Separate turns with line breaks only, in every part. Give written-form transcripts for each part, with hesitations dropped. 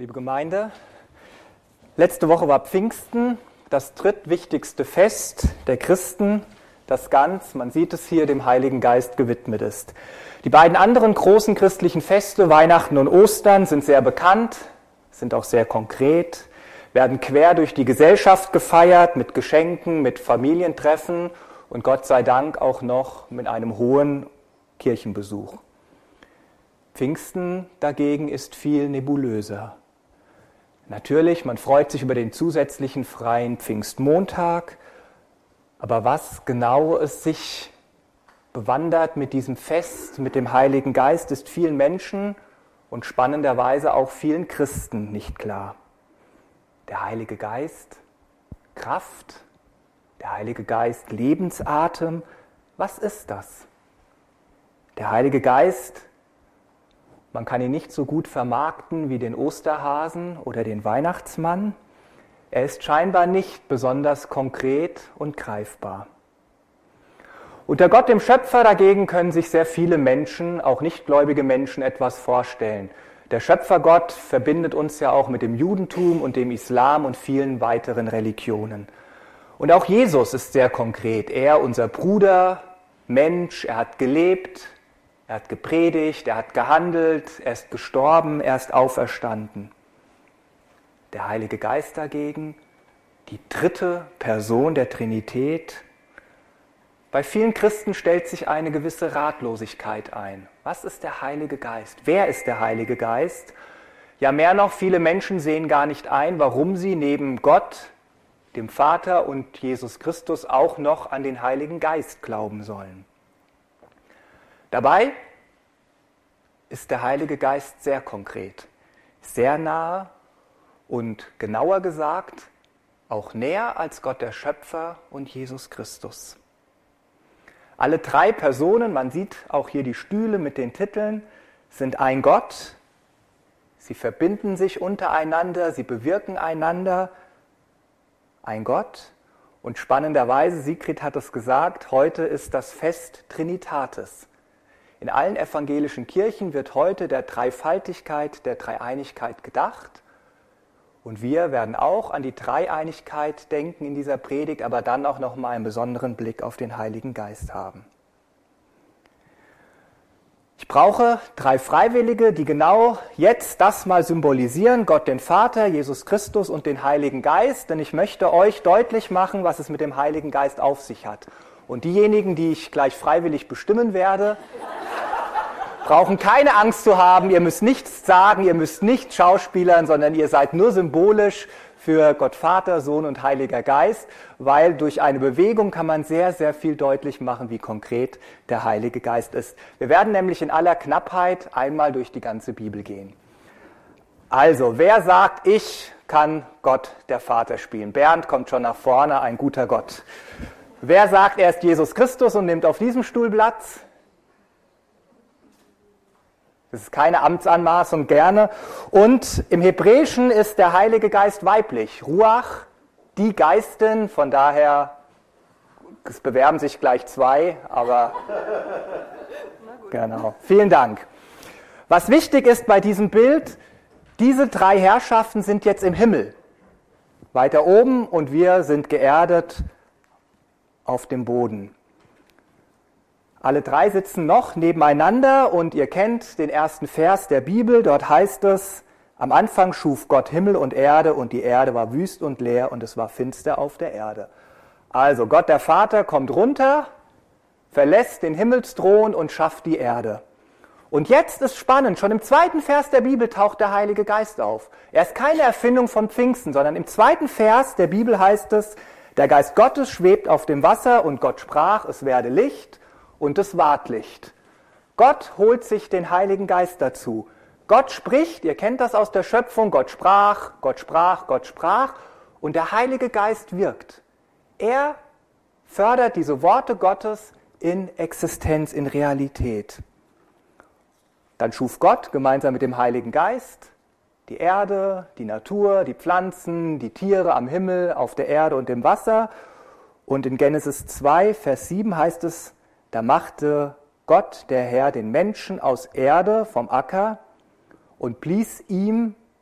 Liebe Gemeinde, letzte Woche war Pfingsten, das drittwichtigste Fest der Christen, das ganz, man sieht es hier, dem Heiligen Geist gewidmet ist. Die beiden anderen großen christlichen Feste, Weihnachten und Ostern, sind sehr bekannt, sind auch sehr konkret, werden quer durch die Gesellschaft gefeiert, mit Geschenken, mit Familientreffen und Gott sei Dank auch noch mit einem hohen Kirchenbesuch. Pfingsten dagegen ist viel nebulöser. Natürlich, man freut sich über den zusätzlichen freien Pfingstmontag, aber was genau es sich bewandert mit diesem Fest, mit dem Heiligen Geist, ist vielen Menschen und spannenderweise auch vielen Christen nicht klar. Der Heilige Geist, Kraft, der Heilige Geist, Lebensatem, was ist das? Der Heilige Geist, man kann ihn nicht so gut vermarkten wie den Osterhasen oder den Weihnachtsmann. Er ist scheinbar nicht besonders konkret und greifbar. Unter Gott, dem Schöpfer, dagegen können sich sehr viele Menschen, auch nichtgläubige Menschen, etwas vorstellen. Der Schöpfergott verbindet uns ja auch mit dem Judentum und dem Islam und vielen weiteren Religionen. Und auch Jesus ist sehr konkret. Er, unser Bruder, Mensch, er hat gelebt, er hat gepredigt, er hat gehandelt, er ist gestorben, er ist auferstanden. Der Heilige Geist dagegen, die dritte Person der Trinität. Bei vielen Christen stellt sich eine gewisse Ratlosigkeit ein. Was ist der Heilige Geist? Wer ist der Heilige Geist? Ja, mehr noch, viele Menschen sehen gar nicht ein, warum sie neben Gott, dem Vater und Jesus Christus auch noch an den Heiligen Geist glauben sollen. Dabei ist der Heilige Geist sehr konkret, sehr nahe und genauer gesagt auch näher als Gott der Schöpfer und Jesus Christus. Alle drei Personen, man sieht auch hier die Stühle mit den Titeln, sind ein Gott. Sie verbinden sich untereinander, sie bewirken einander. Ein Gott. Und spannenderweise, Sigrid hat es gesagt, heute ist das Fest Trinitatis. In allen evangelischen Kirchen wird heute der Dreifaltigkeit, der Dreieinigkeit gedacht. Und wir werden auch an die Dreieinigkeit denken in dieser Predigt, aber dann auch noch mal einen besonderen Blick auf den Heiligen Geist haben. Ich brauche drei Freiwillige, die genau jetzt das mal symbolisieren, Gott den Vater, Jesus Christus und den Heiligen Geist, denn ich möchte euch deutlich machen, was es mit dem Heiligen Geist auf sich hat. Und diejenigen, die ich gleich freiwillig bestimmen werde, brauchen keine Angst zu haben, ihr müsst nichts sagen, ihr müsst nicht schauspielern, sondern ihr seid nur symbolisch für Gott Vater, Sohn und Heiliger Geist, weil durch eine Bewegung kann man sehr, sehr viel deutlich machen, wie konkret der Heilige Geist ist. Wir werden nämlich in aller Knappheit einmal durch die ganze Bibel gehen. Also, wer sagt, ich kann Gott der Vater spielen? Bernd kommt schon nach vorne, ein guter Gott. Wer sagt, er ist Jesus Christus und nimmt auf diesem Stuhl Platz? Das ist keine Amtsanmaßung, gerne. Und im Hebräischen ist der Heilige Geist weiblich. Ruach, die Geistin, von daher, es bewerben sich gleich zwei, aber genau. Vielen Dank. Was wichtig ist bei diesem Bild, diese drei Herrschaften sind jetzt im Himmel, weiter oben, und wir sind geerdet auf dem Boden. Alle drei sitzen noch nebeneinander und ihr kennt den ersten Vers der Bibel. Dort heißt es, am Anfang schuf Gott Himmel und die Erde war wüst und leer und es war finster auf der Erde. Also Gott der Vater kommt runter, verlässt den Himmelsthron und schafft die Erde. Und jetzt ist spannend, schon im zweiten Vers der Bibel taucht der Heilige Geist auf. Er ist keine Erfindung von Pfingsten, sondern im zweiten Vers der Bibel heißt es, der Geist Gottes schwebt auf dem Wasser und Gott sprach, es werde Licht. Und es ward Licht. Gott holt sich den Heiligen Geist dazu. Gott spricht, ihr kennt das aus der Schöpfung, Gott sprach, Gott sprach, Gott sprach und der Heilige Geist wirkt. Er fördert diese Worte Gottes in Existenz, in Realität. Dann schuf Gott gemeinsam mit dem Heiligen Geist die Erde, die Natur, die Pflanzen, die Tiere am Himmel, auf der Erde und im Wasser. Und in Genesis 2, Vers 7 heißt es, da machte Gott, der Herr, den Menschen aus Erde vom Acker und blies ihm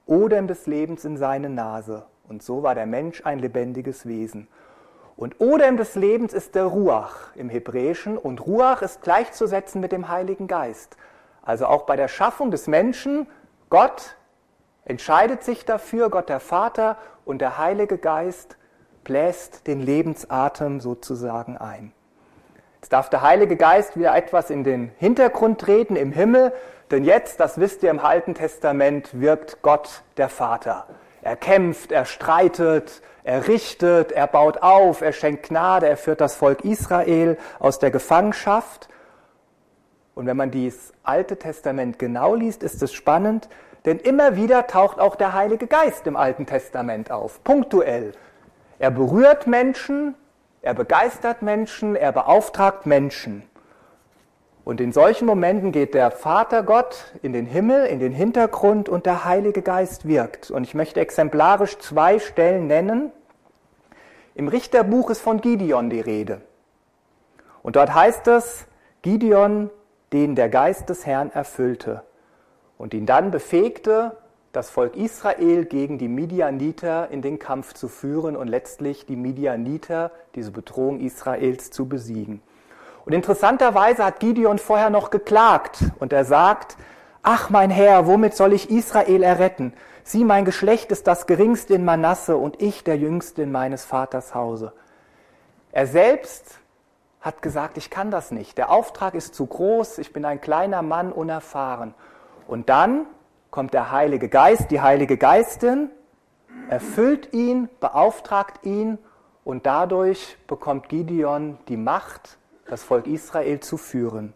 Odem des Lebens in seine Nase. Und so war der Mensch ein lebendiges Wesen. Und Odem des Lebens ist der Ruach im Hebräischen. Und Ruach ist gleichzusetzen mit dem Heiligen Geist. Also auch bei der Schaffung des Menschen, Gott entscheidet sich dafür, Gott der Vater, und der Heilige Geist bläst den Lebensatem sozusagen ein. Jetzt darf der Heilige Geist wieder etwas in den Hintergrund treten im Himmel, denn jetzt, das wisst ihr im Alten Testament, wirkt Gott der Vater. Er kämpft, er streitet, er richtet, er baut auf, er schenkt Gnade, er führt das Volk Israel aus der Gefangenschaft. Und wenn man dieses Alte Testament genau liest, ist es spannend, denn immer wieder taucht auch der Heilige Geist im Alten Testament auf, punktuell. Er berührt Menschen, er begeistert Menschen, er beauftragt Menschen. Und in solchen Momenten geht der Vater Gott in den Himmel, in den Hintergrund und der Heilige Geist wirkt. Und ich möchte exemplarisch 2 Stellen nennen. Im Richterbuch ist von Gideon die Rede. Und dort heißt es, Gideon, den der Geist des Herrn erfüllte und ihn dann befähigte, das Volk Israel gegen die Midianiter in den Kampf zu führen und letztlich die Midianiter, diese Bedrohung Israels, zu besiegen. Und interessanterweise hat Gideon vorher noch geklagt und er sagt, ach mein Herr, womit soll ich Israel erretten? Sieh, mein Geschlecht ist das geringste in Manasse und ich der jüngste in meines Vaters Hause. Er selbst hat gesagt, ich kann das nicht. Der Auftrag ist zu groß, ich bin ein kleiner Mann, unerfahren. Und dann kommt der Heilige Geist, die Heilige Geistin, erfüllt ihn, beauftragt ihn und dadurch bekommt Gideon die Macht, das Volk Israel zu führen.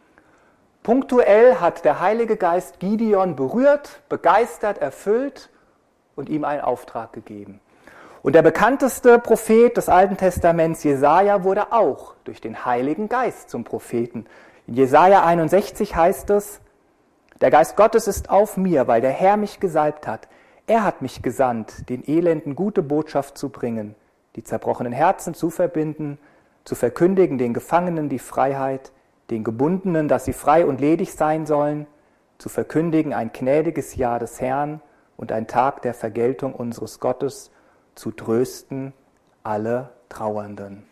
Punktuell hat der Heilige Geist Gideon berührt, begeistert, erfüllt und ihm einen Auftrag gegeben. Und der bekannteste Prophet des Alten Testaments, Jesaja, wurde auch durch den Heiligen Geist zum Propheten. In Jesaja 61 heißt es, der Geist Gottes ist auf mir, weil der Herr mich gesalbt hat. Er hat mich gesandt, den Elenden gute Botschaft zu bringen, die zerbrochenen Herzen zu verbinden, zu verkündigen den Gefangenen die Freiheit, den Gebundenen, dass sie frei und ledig sein sollen, zu verkündigen ein gnädiges Jahr des Herrn und ein Tag der Vergeltung unseres Gottes, zu trösten alle Trauernden.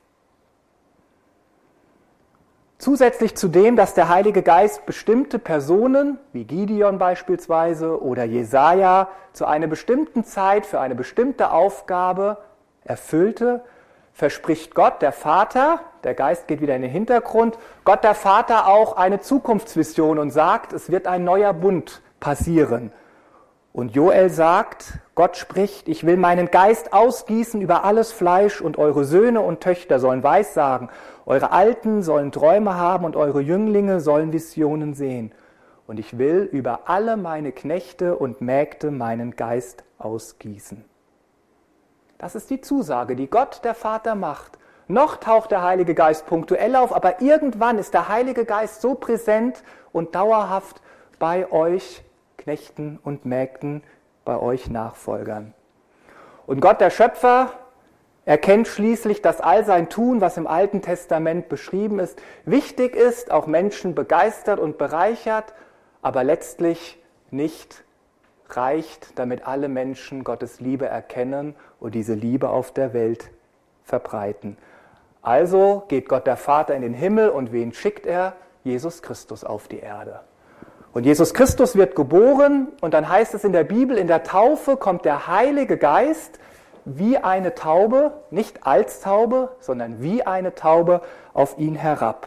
Zusätzlich zu dem, dass der Heilige Geist bestimmte Personen, wie Gideon beispielsweise oder Jesaja, zu einer bestimmten Zeit für eine bestimmte Aufgabe erfüllte, verspricht Gott, der Vater, der Geist geht wieder in den Hintergrund, Gott, der Vater, auch eine Zukunftsvision und sagt, es wird ein neuer Bund passieren. Und Joel sagt, Gott spricht, ich will meinen Geist ausgießen über alles Fleisch und eure Söhne und Töchter sollen Weissagen, eure Alten sollen Träume haben und eure Jünglinge sollen Visionen sehen. Und ich will über alle meine Knechte und Mägde meinen Geist ausgießen. Das ist die Zusage, die Gott, der Vater, macht. Noch taucht der Heilige Geist punktuell auf, aber irgendwann ist der Heilige Geist so präsent und dauerhaft bei euch Knechten und Mägden, bei euch Nachfolgern. Und Gott, der Schöpfer, erkennt schließlich, dass all sein Tun, was im Alten Testament beschrieben ist, wichtig ist, auch Menschen begeistert und bereichert, aber letztlich nicht reicht, damit alle Menschen Gottes Liebe erkennen und diese Liebe auf der Welt verbreiten. Also geht Gott der Vater in den Himmel und wen schickt er? Jesus Christus auf die Erde. Und Jesus Christus wird geboren und dann heißt es in der Bibel, in der Taufe kommt der Heilige Geist wie eine Taube, nicht als Taube, sondern wie eine Taube auf ihn herab.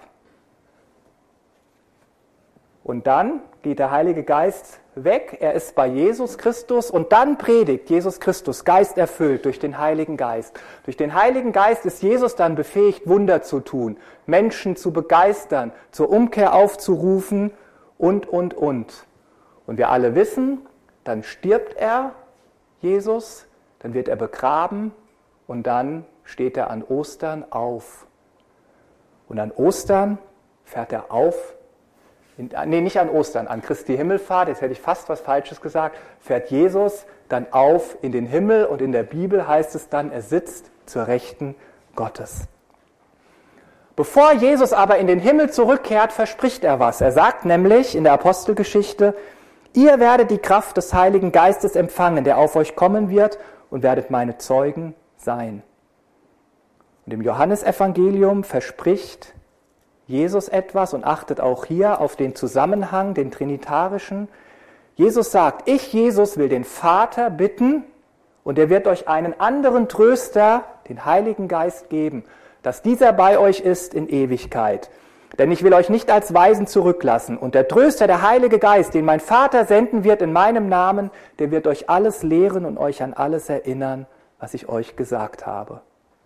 Und dann geht der Heilige Geist weg, er ist bei Jesus Christus und dann predigt Jesus Christus, Geist erfüllt durch den Heiligen Geist. Durch den Heiligen Geist ist Jesus dann befähigt, Wunder zu tun, Menschen zu begeistern, zur Umkehr aufzurufen und. Und wir alle wissen, dann stirbt er, Jesus, dann wird er begraben und dann steht er an Ostern auf. Und an Ostern fährt er auf, nicht an Ostern, an Christi Himmelfahrt, jetzt hätte ich fast was Falsches gesagt, fährt Jesus dann auf in den Himmel und in der Bibel heißt es dann, er sitzt zur Rechten Gottes. Bevor Jesus aber in den Himmel zurückkehrt, verspricht er was. Er sagt nämlich in der Apostelgeschichte, Ihr werdet die Kraft des Heiligen Geistes empfangen, der auf euch kommen wird, und werdet meine Zeugen sein. Und im Johannesevangelium verspricht Jesus etwas und achtet auch hier auf den Zusammenhang, den trinitarischen. Jesus sagt, ich, Jesus, will den Vater bitten und er wird euch einen anderen Tröster, den Heiligen Geist, geben, dass dieser bei euch ist in Ewigkeit. Denn ich will euch nicht als Weisen zurücklassen. Und der Tröster, der Heilige Geist, den mein Vater senden wird in meinem Namen, der wird euch alles lehren und euch an alles erinnern, was ich euch gesagt habe.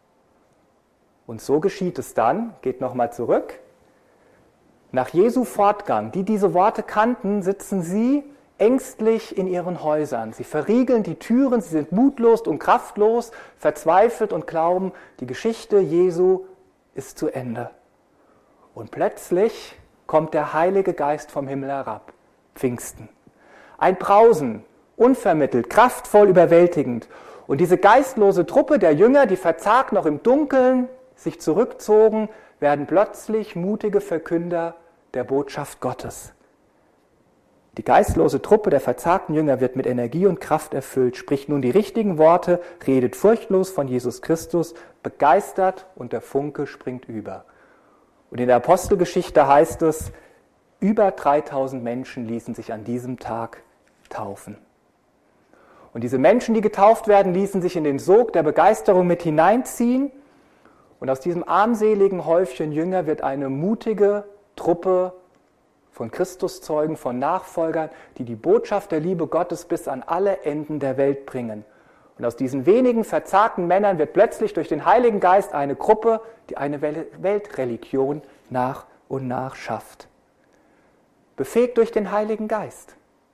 Und so geschieht es dann, geht nochmal zurück, nach Jesu Fortgang, die diese Worte kannten, sitzen sie ängstlich in ihren Häusern. Sie verriegeln die Türen, sie sind mutlos und kraftlos, verzweifelt und glauben, die Geschichte Jesu ist zu Ende. Und plötzlich kommt der Heilige Geist vom Himmel herab, Pfingsten. Ein Brausen, unvermittelt, kraftvoll, überwältigend. Und diese geistlose Truppe der Jünger, die verzagt noch im Dunkeln sich zurückzogen, werden plötzlich mutige Verkünder der Botschaft Gottes. Die geistlose Truppe der verzagten Jünger wird mit Energie und Kraft erfüllt, spricht nun die richtigen Worte, redet furchtlos von Jesus Christus, begeistert und der Funke springt über. Und in der Apostelgeschichte heißt es, über 3000 Menschen ließen sich an diesem Tag taufen. Und diese Menschen, die getauft werden, ließen sich in den Sog der Begeisterung mit hineinziehen. Und aus diesem armseligen Häufchen Jünger wird eine mutige Truppe von Christuszeugen, von Nachfolgern, die die Botschaft der Liebe Gottes bis an alle Enden der Welt bringen. Und aus diesen wenigen verzagten Männern wird plötzlich durch den Heiligen Geist eine Gruppe, die eine Weltreligion nach und nach schafft. Befähigt durch den Heiligen Geist.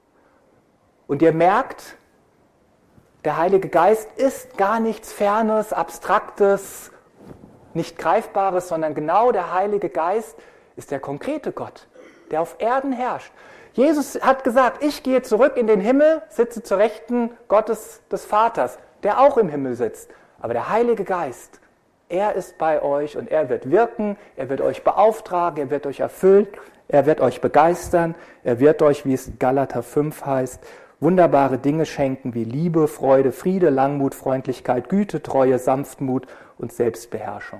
Und ihr merkt, der Heilige Geist ist gar nichts Fernes, Abstraktes, nicht Greifbares, sondern genau der Heilige Geist ist der konkrete Gott, der auf Erden herrscht. Jesus hat gesagt, ich gehe zurück in den Himmel, sitze zur Rechten Gottes des Vaters, der auch im Himmel sitzt. Aber der Heilige Geist, er ist bei euch und er wird wirken, er wird euch beauftragen, er wird euch erfüllen, er wird euch begeistern, er wird euch, wie es in Galater 5 heißt, wunderbare Dinge schenken wie Liebe, Freude, Friede, Langmut, Freundlichkeit, Güte, Treue, Sanftmut und Selbstbeherrschung.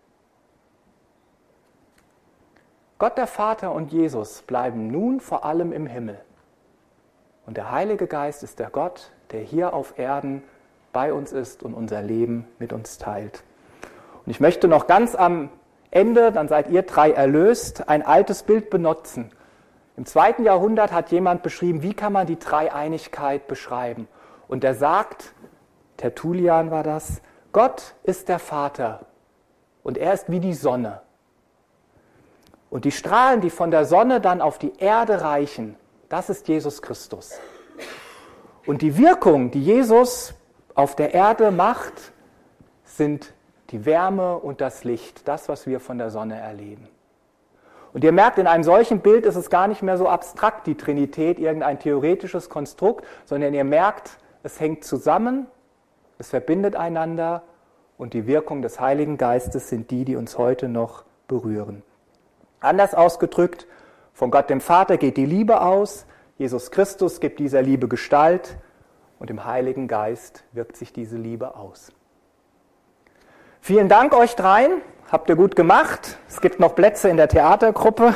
Gott der Vater und Jesus bleiben nun vor allem im Himmel. Und der Heilige Geist ist der Gott, der hier auf Erden bei uns ist und unser Leben mit uns teilt. Und ich möchte noch ganz am Ende, dann seid ihr 3 erlöst, ein altes Bild benutzen. Im 2. Jahrhundert hat jemand beschrieben, wie kann man die Dreieinigkeit beschreiben. Und er sagt, Tertullian war das, Gott ist der Vater und er ist wie die Sonne. Und die Strahlen, die von der Sonne dann auf die Erde reichen, das ist Jesus Christus. Und die Wirkung, die Jesus auf der Erde macht, sind die Wärme und das Licht, das, was wir von der Sonne erleben. Und ihr merkt, in einem solchen Bild ist es gar nicht mehr so abstrakt, die Trinität, irgendein theoretisches Konstrukt, sondern ihr merkt, es hängt zusammen, es verbindet einander und die Wirkung des Heiligen Geistes sind die, die uns heute noch berühren. Anders ausgedrückt, von Gott dem Vater geht die Liebe aus, Jesus Christus gibt dieser Liebe Gestalt und im Heiligen Geist wirkt sich diese Liebe aus. Vielen Dank euch dreien, habt ihr gut gemacht. Es gibt noch Plätze in der Theatergruppe.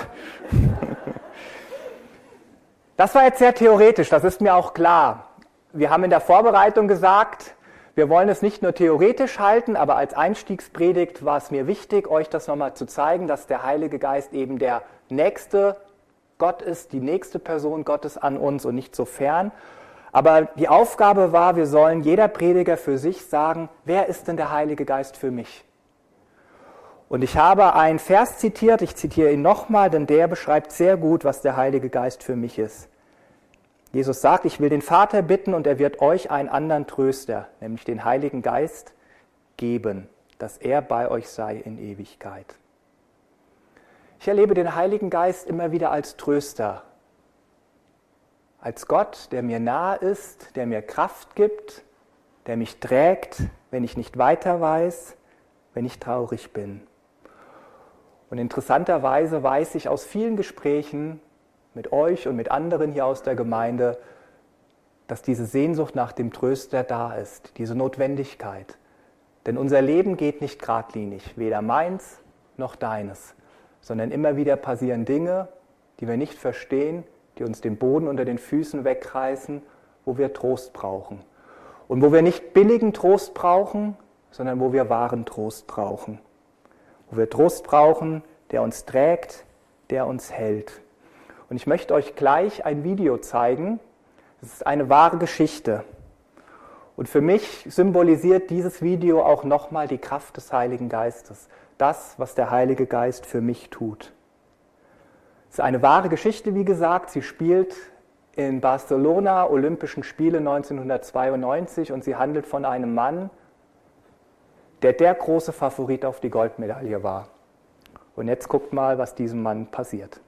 Das war jetzt sehr theoretisch, das ist mir auch klar. Wir haben in der Vorbereitung gesagt, wir wollen es nicht nur theoretisch halten, aber als Einstiegspredigt war es mir wichtig, euch das nochmal zu zeigen, dass der Heilige Geist eben der nächste Gott ist, die nächste Person Gottes an uns und nicht so fern. Aber die Aufgabe war, wir sollen jeder Prediger für sich sagen, wer ist denn der Heilige Geist für mich? Und ich habe einen Vers zitiert, ich zitiere ihn nochmal, denn der beschreibt sehr gut, was der Heilige Geist für mich ist. Jesus sagt, ich will den Vater bitten und er wird euch einen anderen Tröster, nämlich den Heiligen Geist, geben, dass er bei euch sei in Ewigkeit. Ich erlebe den Heiligen Geist immer wieder als Tröster, als Gott, der mir nahe ist, der mir Kraft gibt, der mich trägt, wenn ich nicht weiter weiß, wenn ich traurig bin. Und interessanterweise weiß ich aus vielen Gesprächen, mit euch und mit anderen hier aus der Gemeinde, dass diese Sehnsucht nach dem Tröster da ist, diese Notwendigkeit. Denn unser Leben geht nicht geradlinig, weder meins noch deines, sondern immer wieder passieren Dinge, die wir nicht verstehen, die uns den Boden unter den Füßen wegreißen, wo wir Trost brauchen. Und wo wir nicht billigen Trost brauchen, sondern wo wir wahren Trost brauchen. Wo wir Trost brauchen, der uns trägt, der uns hält. Und ich möchte euch gleich ein Video zeigen. Es ist eine wahre Geschichte. Und für mich symbolisiert dieses Video auch nochmal die Kraft des Heiligen Geistes. Das, was der Heilige Geist für mich tut. Es ist eine wahre Geschichte, wie gesagt. Sie spielt in Barcelona, Olympischen Spiele 1992, und sie handelt von einem Mann, der große Favorit auf die Goldmedaille war. Und jetzt guckt mal, was diesem Mann passiert.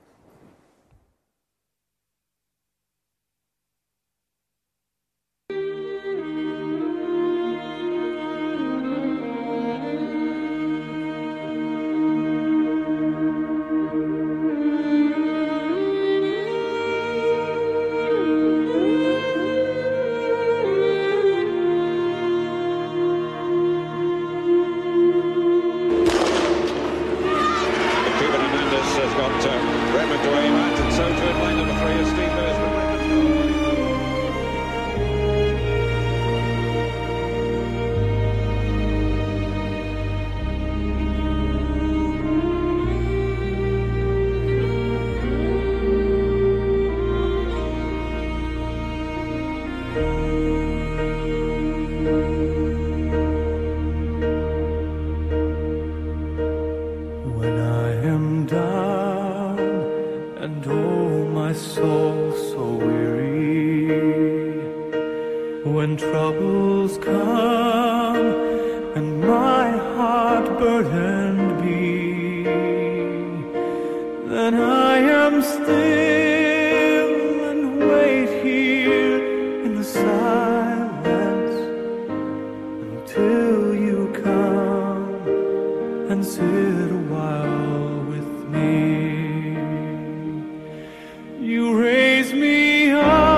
When troubles come and my heart burdened be, then I am still and wait here in the silence until you come and sit a while with me. You raise me up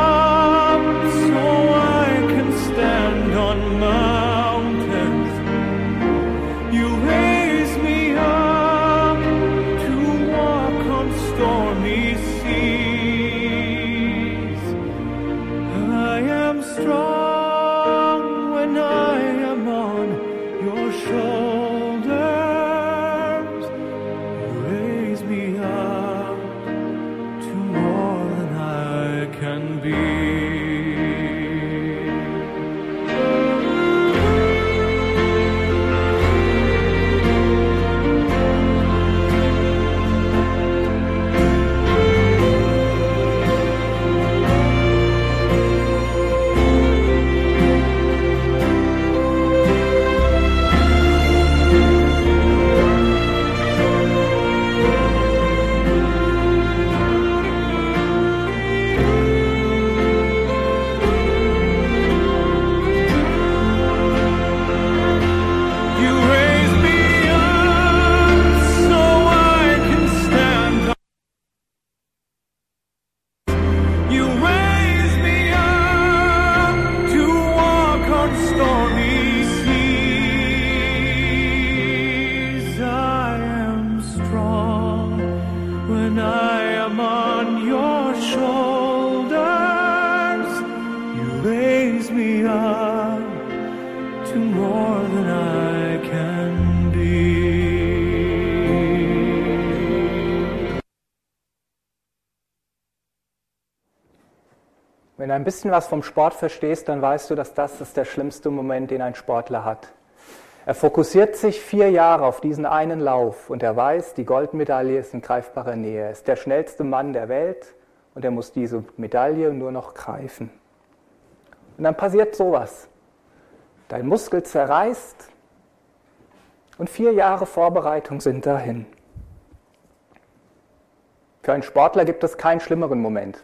Wenn du ein bisschen was vom Sport verstehst, dann weißt du, dass das ist der schlimmste Moment, den ein Sportler hat. Er fokussiert sich 4 Jahre auf diesen einen Lauf und er weiß, die Goldmedaille ist in greifbarer Nähe. Er ist der schnellste Mann der Welt und er muss diese Medaille nur noch greifen. Und dann passiert sowas. Dein Muskel zerreißt und 4 Jahre Vorbereitung sind dahin. Für einen Sportler gibt es keinen schlimmeren Moment.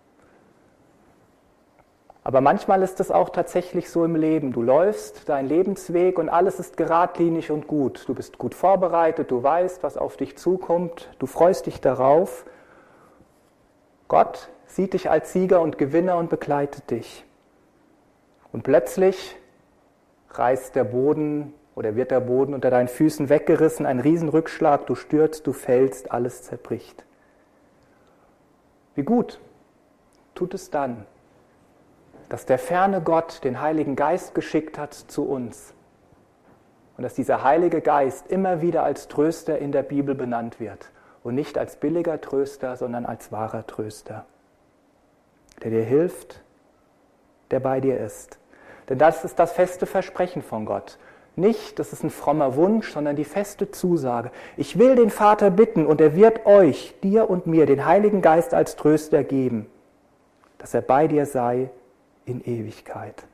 Aber manchmal ist es auch tatsächlich so im Leben. Du läufst deinen Lebensweg und alles ist geradlinig und gut. Du bist gut vorbereitet, du weißt, was auf dich zukommt, du freust dich darauf. Gott sieht dich als Sieger und Gewinner und begleitet dich. Und plötzlich reißt der Boden oder wird der Boden unter deinen Füßen weggerissen, ein Riesenrückschlag, du stürzt, du fällst, alles zerbricht. Wie gut tut es dann, dass der ferne Gott den Heiligen Geist geschickt hat zu uns und dass dieser Heilige Geist immer wieder als Tröster in der Bibel benannt wird und nicht als billiger Tröster, sondern als wahrer Tröster, der dir hilft, der bei dir ist. Denn das ist das feste Versprechen von Gott. Nicht, das ist ein frommer Wunsch, sondern die feste Zusage. Ich will den Vater bitten und er wird euch, dir und mir, den Heiligen Geist als Tröster geben, dass er bei dir sei in Ewigkeit.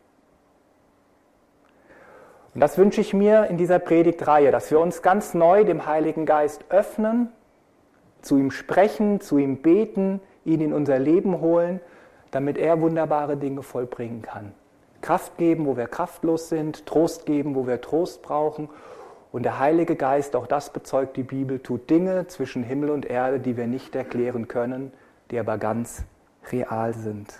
Und das wünsche ich mir in dieser Predigtreihe, dass wir uns ganz neu dem Heiligen Geist öffnen, zu ihm sprechen, zu ihm beten, ihn in unser Leben holen, damit er wunderbare Dinge vollbringen kann. Kraft geben, wo wir kraftlos sind, Trost geben, wo wir Trost brauchen. Und der Heilige Geist, auch das bezeugt die Bibel, tut Dinge zwischen Himmel und Erde, die wir nicht erklären können, die aber ganz real sind.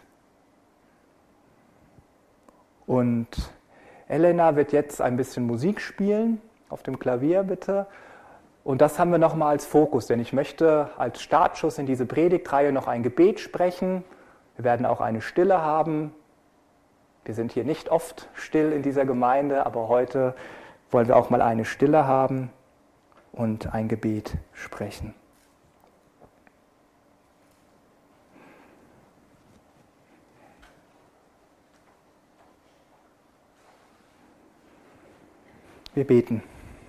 Und Elena wird jetzt ein bisschen Musik spielen, auf dem Klavier bitte. Und das haben wir nochmal als Fokus, denn ich möchte als Startschuss in diese Predigtreihe noch ein Gebet sprechen. Wir werden auch eine Stille haben. Wir sind hier nicht oft still in dieser Gemeinde, aber heute wollen wir auch mal eine Stille haben und ein Gebet sprechen. Wir beten.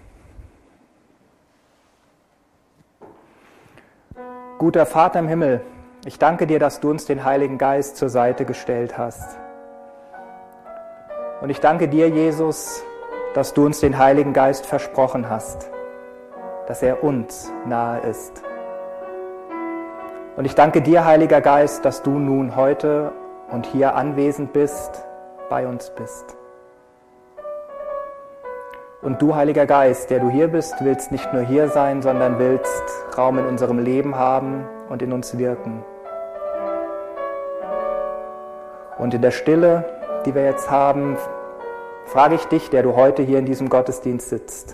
Guter Vater im Himmel, ich danke dir, dass du uns den Heiligen Geist zur Seite gestellt hast. Und ich danke dir, Jesus, dass du uns den Heiligen Geist versprochen hast, dass er uns nahe ist. Und ich danke dir, Heiliger Geist, dass du nun heute und hier anwesend bist, bei uns bist. Und du, Heiliger Geist, der du hier bist, willst nicht nur hier sein, sondern willst Raum in unserem Leben haben und in uns wirken. Und in der Stille, die wir jetzt haben, frage ich dich, der du heute hier in diesem Gottesdienst sitzt.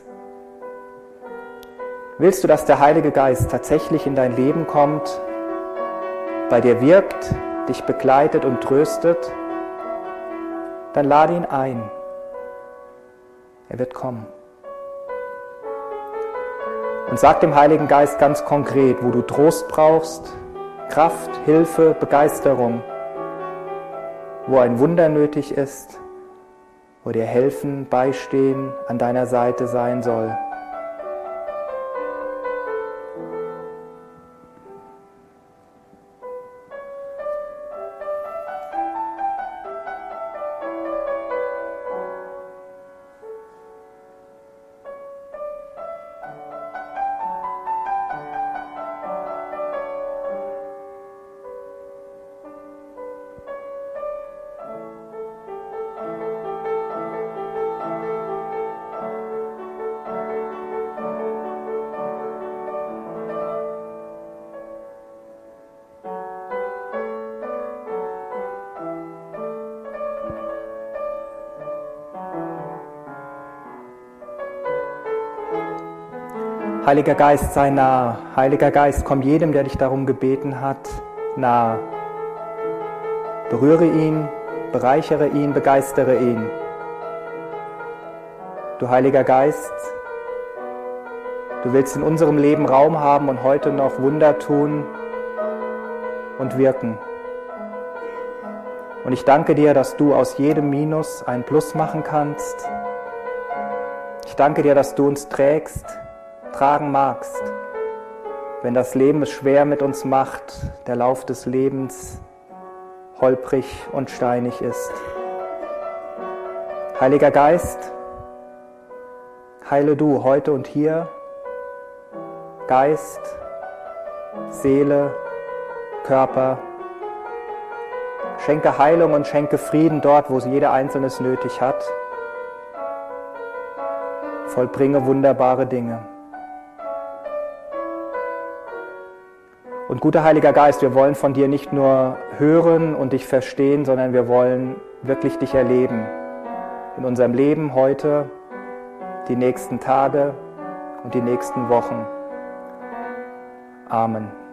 Willst du, dass der Heilige Geist tatsächlich in dein Leben kommt, bei dir wirkt, dich begleitet und tröstet? Dann lade ihn ein. Er wird kommen. Und sag dem Heiligen Geist ganz konkret, wo du Trost brauchst, Kraft, Hilfe, Begeisterung, wo ein Wunder nötig ist, wo dir helfen, beistehen, an deiner Seite sein soll. Heiliger Geist, sei nah. Heiliger Geist, komm jedem, der dich darum gebeten hat, nah. Berühre ihn, bereichere ihn, begeistere ihn. Du Heiliger Geist, du willst in unserem Leben Raum haben und heute noch Wunder tun und wirken. Und ich danke dir, dass du aus jedem Minus ein Plus machen kannst. Ich danke dir, dass du uns tragen magst, wenn das Leben es schwer mit uns macht, der Lauf des Lebens holprig und steinig ist. Heiliger Geist, heile du heute und hier Geist, Seele, Körper. Schenke Heilung und schenke Frieden dort, wo jeder Einzelne es nötig hat. Vollbringe wunderbare Dinge. Und guter Heiliger Geist, wir wollen von dir nicht nur hören und dich verstehen, sondern wir wollen wirklich dich erleben. In unserem Leben heute, die nächsten Tage und die nächsten Wochen. Amen.